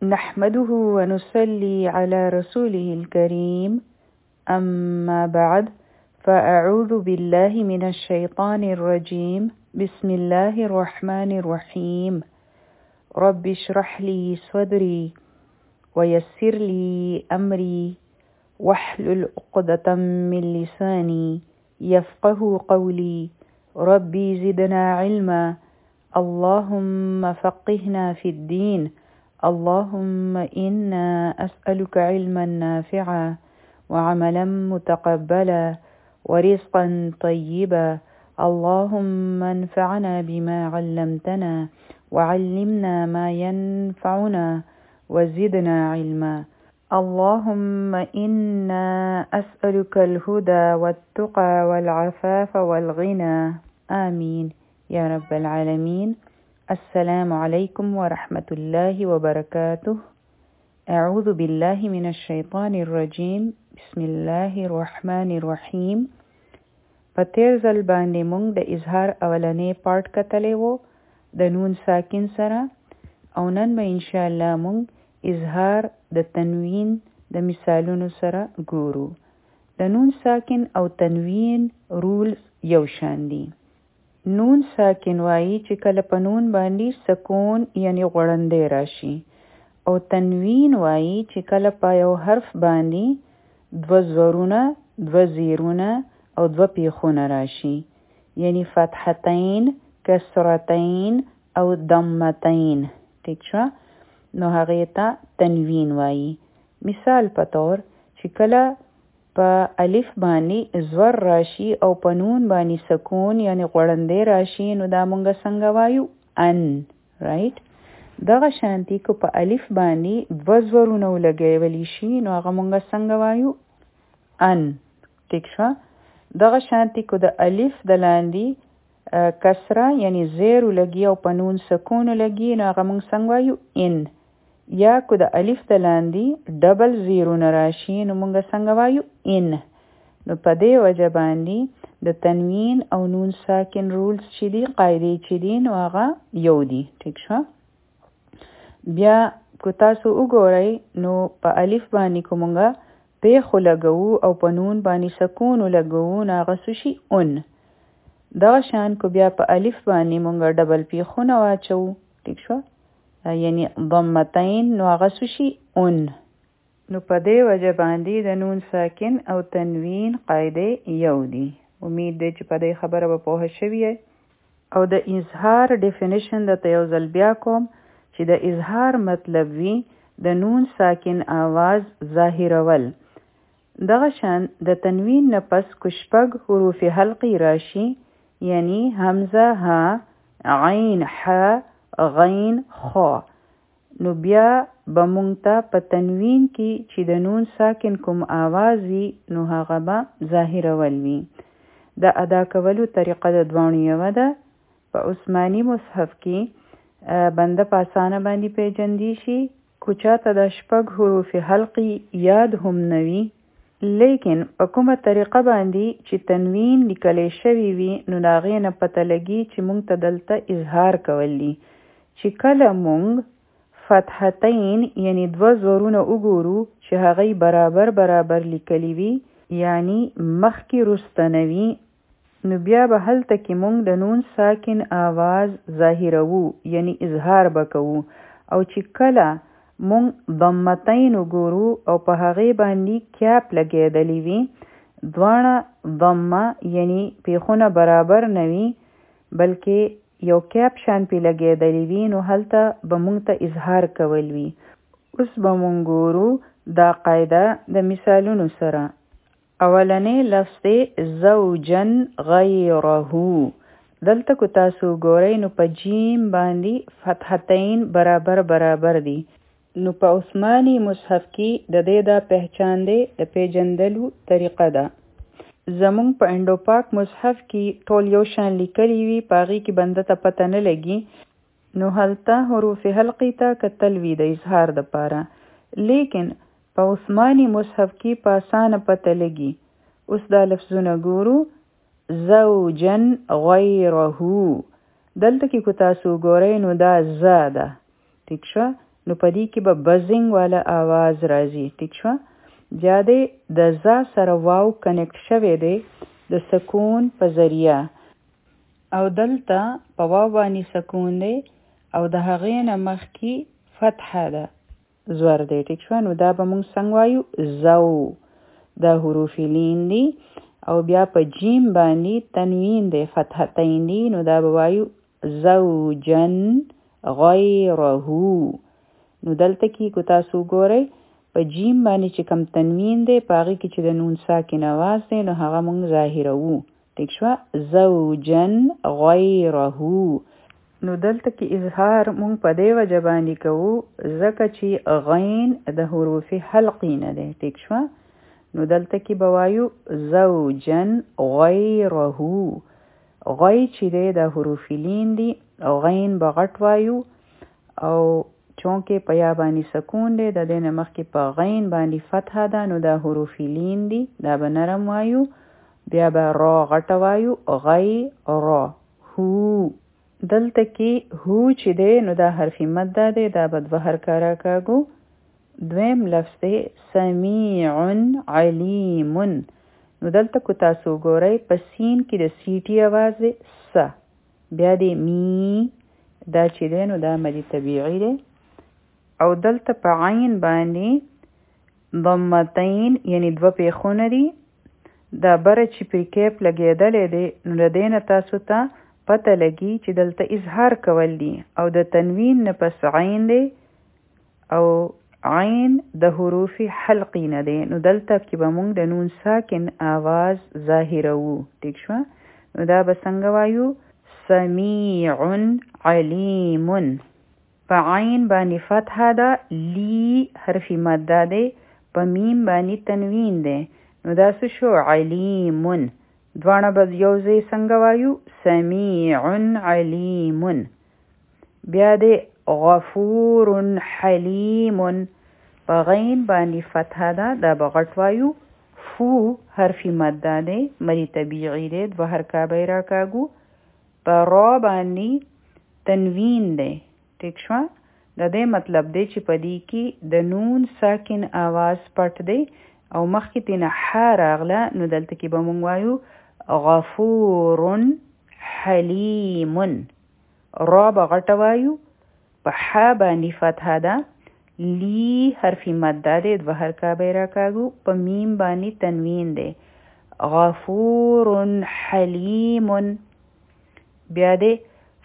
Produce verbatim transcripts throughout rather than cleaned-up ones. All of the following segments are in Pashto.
نحمده ونصلي على رسوله الكريم أما بعد فأعوذ بالله من الشيطان الرجيم بسم الله الرحمن الرحيم رب اشرح لي صدري ويسر لي أمري واحلل عقدة من لساني يفقه قولي ربي زدنا علما اللهم فقهنا في الدين اللهم إنا أسألك علما نافعا وعملا متقبلا ورزقا طيبا اللهم انفعنا بما علمتنا وعلمنا ما ينفعنا وزدنا علما اللهم إنا أسألك الهدى والتقى والعفاف والغنى آمين يا رب العالمين. السلام عليكم ورحمة الله وبركاته. أعوذ بالله من الشيطان الرجيم بسم الله الرحمن الرحيم. په تیر ځل باندې مونږ د اظهار اولنې پارت کتلی و د نون ساکن سره، او نن به انشاءالله مونږ اظهار د تنوین د مثالونو سره ګورو. د نون ساکن او تنوین رولز یو شان دي. نون ساکن وایي چې کله په نون باندې سکون یعنی غړندې راشي، او تنوین وایي چې کله په یو حرف باندې دوه زورونه، دوه زیرونه او دوه پیښونه راشي، یعنی فتحتین، کسرتین او ضمتین. ٹھیک شو؟ نو هغې ته تنوین وایي. مثال په طور چې کله په الف باندې زور راشي او په نون باندې سکون یعنی غړندې راشي، نو دا مونږ څنګه وایو؟ ان. رایټ؟ دغه شانتي که په الف باندې دوه زورونه ولګولی شي، نو هغه مونږ څنګه وایو؟ ان. ټیک شو؟ دغه شانتي که د الف د لاندې کسره یعنی زیر ولګي او په نون سکون ولګي، نو هغه مونږ څنګه وایو؟ ان. یا که د الف د لاندې ډبل زیرونه راشي، نو مونږ څنګه وایو؟ ان. نو په دې وجه باندې د تنوین او نون ساکن رولز چې دي، قاعدې چې دي، نو هغه یو دي. ټیک شو؟ بیا که تاسو وګورئ نو په الف باندې که مونږ پیښو لګوو او په نون باندې سکون ولګوو، نو هغه څه شي؟ اون. دغه شان که بیا په الف باندې مونږ ډبل پیښونه واچوو، ټیک شو، یعنی ضمتین، نو هغه څه شي؟ اون. نو په دې وجه باندې د نون ساکن او تنوین قاعدې یو دي. امید دی چې په دې خبره به پوه شوي. او د اظهار ډیفینیشن درته یو ځل بیا کوم چې د اظهار مطلب وي د نون ساکن آواز ظاهرول. دغه شان د تنوین نه پس که شپږ حروف حلقي راشي، یعنی حمزه، ها، عین، ح، غین، خا، نو بیا به مونږ ته په تنوین کې چې د نون ساکن کوم آواز وي، نو هغه به ظاهرول وي. د ادا کولو طریقه د دواړو یوه ده. په عثماني مصحف کې بنده په اسانه باندې پیژندی شي. که چاته د شپږ حروف حلقي یاد هم نه وي، لیکن په کومه طریقه باندې چې تنوین لیکلی شوي وي، نو د هغې نه پته لګي چې مونږ ته دلته اظهار کول دي. چې کله مونږ فتحتین یعنی دوه زورونه وګورو چې هغې برابر برابر لیکلی وي، یعنی مخکې رسته نه وي، نو بیا به هلته کې مونږ د نون ساکن آواز ظاهروو، یعنی اظهار به کوو. او چې کله مونږ ضمتین وګورو او په هغې باندې کیپ لګېدلی وي، دواړه ضمه یعنی پیښونه برابر نه وي بلکې یو کیپ شان پې لګېدلی وي، نو هلته به مونږ ته اظهار کول وي. اوس به مونږ ګورو دا قاعده د مثالونو سره. اولنې لفظ دی زوجن غیره. دلته که تاسو ګورئ نو په جیم باندې فتحتین برابر برابر دي. نو په عثماني مصحف کې د دې دا پهچان دی، د پیژندلو طریقه ده. زمونږ په انډو پاک مصحف کې ټول یو شان لیکلی وي، په هغې کې بنده ته پته نه لګي، نو هلته حروف حلقي ته کتل وي د اظهار دپاره. لیکن په عثماني مصحف کې په اسانه پته لګي. اوس دا لفظونه ګورو: زوجن غیره. دلته کې که تاسو ګورئ نو دا ز ده، ټیک شو، نو پدې کې به بزنګ والا आवाज راځي. ټیک شو. بیا دې د ز سره واو کنیکټ شوی دی د سکون په ذریعہ او دلته په واو باندې سکون دی او د هغې نه مخکې فتحه ده زور دی. ټیک شو. نو دا به موږ څنګه وایو؟ زو. دا حروف لین دي او بیا په جیم باندې تنوین دی فتحتین دي. نو دا به وایو زوجن غیره. نو دلته کې کو تاسو ګورئ په جیم باندې چې کم تنوین دی په هغې کې چې د نون ساکن آواز دی نو هغه موږ ظاهروو. ټیک شوه. زوجن غیره. نو دلته کې اظهار موږ په دې وجه باندې کوو ځکه چې غین د حروف حلقي نه دی. ټیک شوه. نو دلته کې به وایو زوجن غیره. غی چې دی د حروف لین دي او غین به غټ وایو او چونکې په یا باندې سکون دی د دې نه مخکې په غین باندې فتحه ده نو دا حروف لین دي دا به نرم وایو. بیا به را غټه وایو غیره. هو. دلته کې هو چې دی نو دا حرفي مد دی دا به دوه حرکه راکاږو. دویم لفظ دی سمیع علیم. نو دلته کو تاسو ګورئ په سین کې د سیټي آواز دی س. بیا دی می دا چې دی نو دا مدي طبیعي دی او دلته په عین باندې ضمتین یعنی دوه پیښونه دي. دا بره چې پرې کیپ لګېدلی دی نو د دې نه تاسو ته پته لګي چې دلته اظهار کول دي او د تنوین نه پس عین دی او عین د حروف حلقی نه دی. نو دلته کې به موږ د نون ساکن آواز ظاهروو. ټیک شوه. نو دا به څنګه وایو؟ سمیع علیم. په عین باندې فتحه ده لی حرفی مد دی په میم باندې تنوین دی نو دا څه شو؟ علیم. دواړه به یو ځای څنګه وایو؟ سمیع علیم. بیا دی غفور حلیم. په غین باندې فتحه ده دا به غټ وایو. فو حرفی مد دی مدي طبیعي دی دوه حرکه به یې راکاږو. په را باندې تنوین دی. ټیک شوه. د دې مطلب دی چې په دې کې د نون ساکن آواز پټ دی او مخکې ترې نه ح راغله نو دلته کې به موږ وایو غفور حلیم. را به غټه وایو. په ح باندې فتحه ده لی حرفی مد دی دوه حرکه به یې راکاږو. په میم باندې تنوین دی غفور حلیم. بیا دی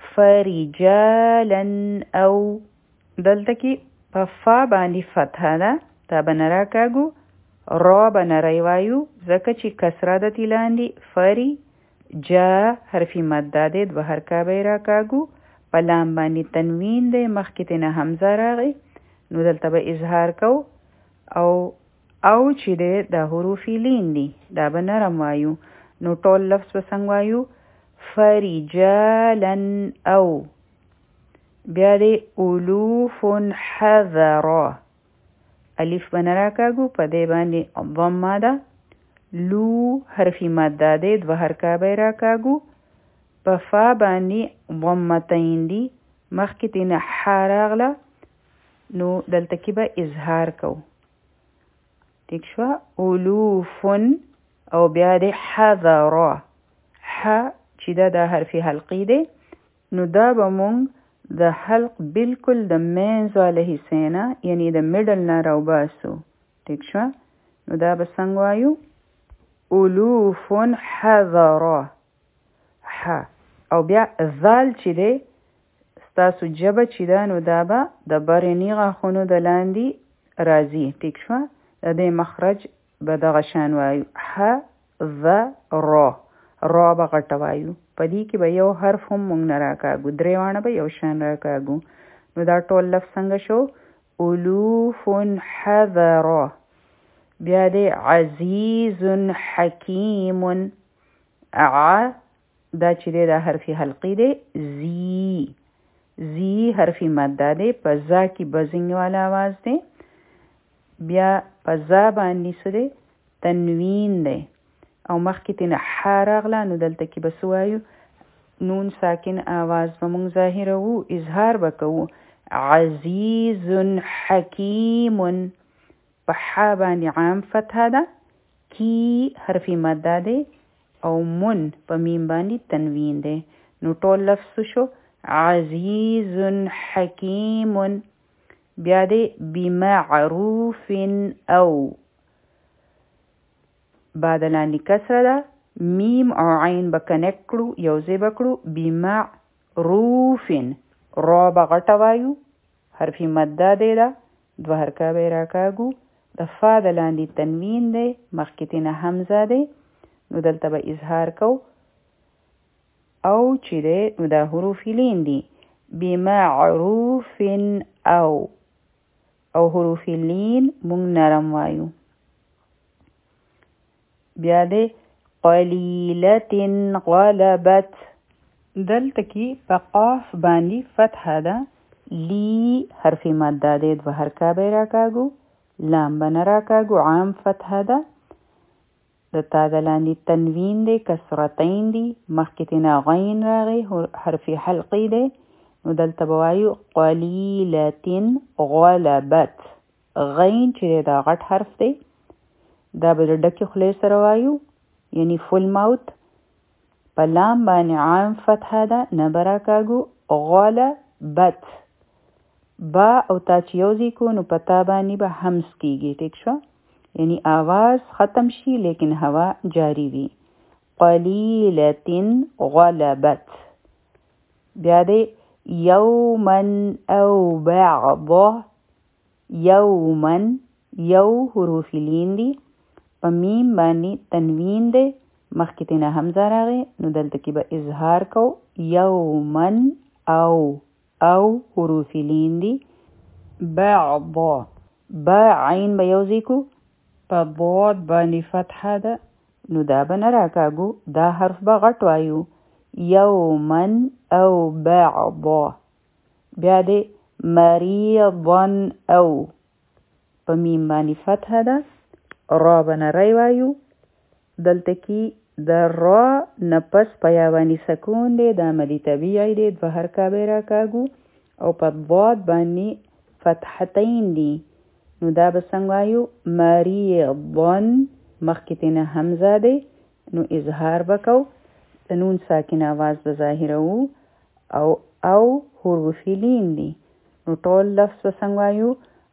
فرجالا او دلته کې په فا باندې فتحه ده دا به نه راکاږو. را به نری وایو ځکه چې کسره ده تې لاندې. فری جا حرفی مد دی دوه حرکه به یې راکاږو. په لام باندې تنوین دی مخکې ترې نه حمزه راغی نو دلته به اظهار کو او او چې دی دا حروف لین دي دا به نرم وایو. نو ټول لفظ به څنګه وایو؟ فرجالا او. بیا دی الوف حذرا. الف به نه راکاږو په دې باندې ضمه ده. لو حرفی مد دی دوه حرکه به یې راکاږو. په فا باندې ضمتین دي مخکې ترې نه ح راغله نو دلته کې به اظهار کو. ټیک شوه. الوف او بیا دی حذرا. ح چې دا د حرفی حلقی دی نو دا به مونږ د حلق بالکل د مینځ واله حصې نه یعنی د میډل نه راوباسو. ټیک شوه. نو دا به څنګه وایو؟ الوف حذرا. ح او بیا ذال چې دی ستاسو جبه چې ده نو دا به د برني غاښونو د لاندې راځي. ټیک شوه. د دې مخرج به دغه شان وایو. ح ذ را. را به غټه وایو. په دې کې به یو حرف هم موږ نه راکاږو. درې واړه به یو شان راکاږو. نو دا ټول لفظ څنګه شو؟ الوف حذرا. بیا دی عزیز حکیم. ع دا چې دی دا حرفی حلقی دی. زی زی حرفی مد دی په زا کې بزنګ والا آواز دی. بیا په زا باندې څه دی؟ تنوین دی او مخکې ترې نه ح راغله نو دلته کې به څه وایو؟ نون ساکن آواز به موږ ظاهروو. اظهار به کوو عزیز حکیم په ح باندې عام فتحه ده کی حرف مده ده او من په میم باندې تنوین ده نو ټول لفظ شو عزیز حکیم بیا ده بمعروف او بعد لاندې کسره ده میم او عین به کنیکټ کړو یو ځای به کړو بمعروف را به غټه وایو حرف مده دی ده دوه حرکه به یې راکاږو د فا د لاندې تنوین دی مخکې ترې نه حمزه دی نو دلته به اظهار کو او چې دی نو دا حروف لین دي بمعروف او او حروف لین مونږ نرم وایو بیا دی قلیلت غلبت دلته کې په قاف باندې فتحه ده لی حرف مده دی دوه حرکه به یې راکاږو لام به نه راکاږو عام فتحه ده د تا د لاندې تنوین دی کسرتین دی مخکې ترې نه غین راغی حرف حلقی دی نو دلته به وایو قلیلت غلبت غین چې دا غټ حرف دی دا به د ډکې خولې سره وایو یعنی فل ماوت په لام باندې عام فتحه ده نه به راکاږو غلبت با او تا چې یوځای کو نو په تا باندې به همس کیږي ټیک شو یعنی آواز ختم شي لیکن هوا جاری وي قلیلت غلبت بیا دی یوما او بعض یوما یو حروف لین دی په میم باندې تنوین دی مخکې ترې نه حمزه راغی نو دلته کې به اظهار کو یوما او او حروف لین دی بعض با عین به یوځای کو په ضاد باندې فتحه ده نو دا به نه راکاږو دا حرف به غټ وایو یوما او بعض بیا دی مریضا او په میم باندې فتحه ده را به نه ری وایو دلته کې د را نه پس په یا باندې سکون دی دا مدي طبیعي دی دوه حرکه به یې راکاږو او په ضاد باندې فتحتین دی نو دا به څنګه وایو مریضا مخکې ترې نه حمزه دی نو اظهار به کو د نون ساکن آواز به ظاهروو او او حروف لین دی نو ټول لفظ به څنګه وایو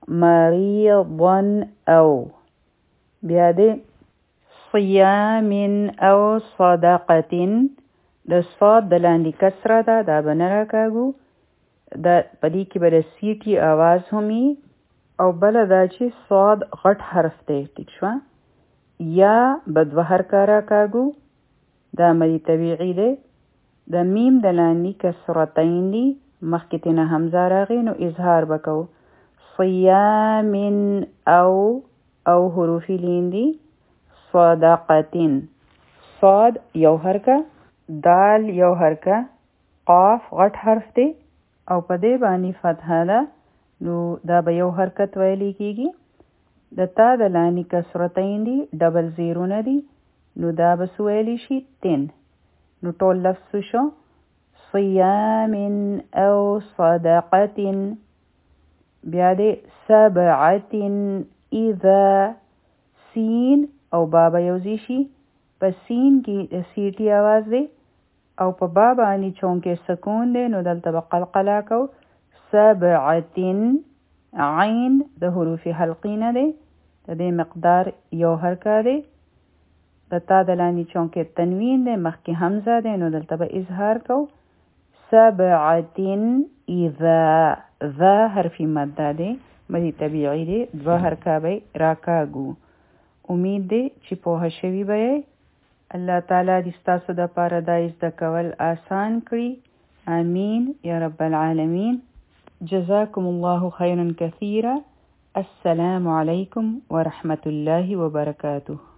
مریضا او بیا دی صیام او صدقت د صاد د لاندې کسره ده دا به نه راکاږو د په دې کې به د سیټي آواز همي او بله دا چې صاد غټ حرف دی ټیک شوه یا به دوه حرکه راکاږو دا مدي طبیعي دی د میم د لاندې کسرتین دي مخکې ترې نه حمزه راغی نو اظهار به کوو صیام او او حروف لین دي صدقتین صاد یو حرکه دال یو حرکه قاف غټ حرف دی او په دې باندې فتحه ده نو دا به یو حرکت ویلی کیږي د تا د لاندې کسرتین دي ډبل زیرونه دي نو دا به څه ویلی شي تن نو ټول لفظ شو صیام او صدقت بیا دی سبعت اذا سین او بابا یوځای شي په سین کې سیټي آواز دی او په با باندې چونکې سکون دی نو دلته به قلقله کو سبعت عین د حروف حلقی نه دی د دې مقدار یو حرکه دی د تا د لاندې چونکې تنوین دی مخکې حمزه دی نو دلته به اظهار کو سبعت اذا ذا حرفی مده دی مدي طبیعي دی دوه حرکه به راکاږو امید دی چې پوه شوي به یې الله تعالی دې ستاسو دپاره دا زده کول آسان کړي آمین یا رب العالمین جزاکم الله خیرا کثیرا السلام علیکم ورحمة الله وبرکاته